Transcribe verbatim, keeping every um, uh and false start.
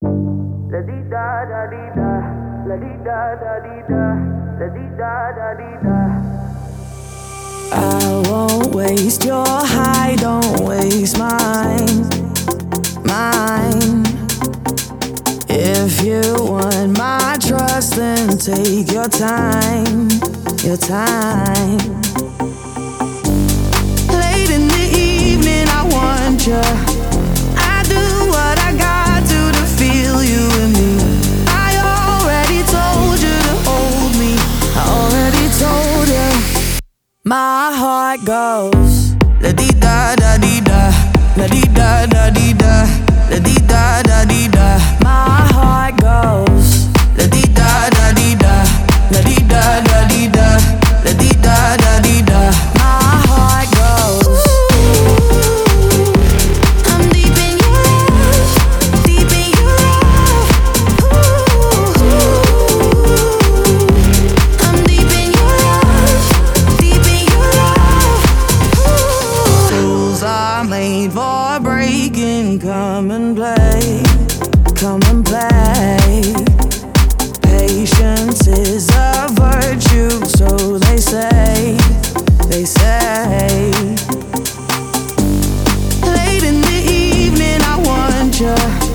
La di da da di da, la di da da di da, la di da da di da. I won't waste your high, don't waste mine, mine. If you want my trust, then take your time, your time. Late in the evening, I want you. I do what I got to to feel you and me. I already told you to hold me. I already told you. My heart goes la di da da di da, la di da da di da, la di da da di da. My heart goes la di da da di da, la di da da di da, la di da da di da. My heart goes. I'm deep in your love, deep in your love. I'm deep in your love, deep in your love. Rules are made for breaking. Come and play, come and play. Patience is a virtue, so they say, they say. Late in the evening, I want you.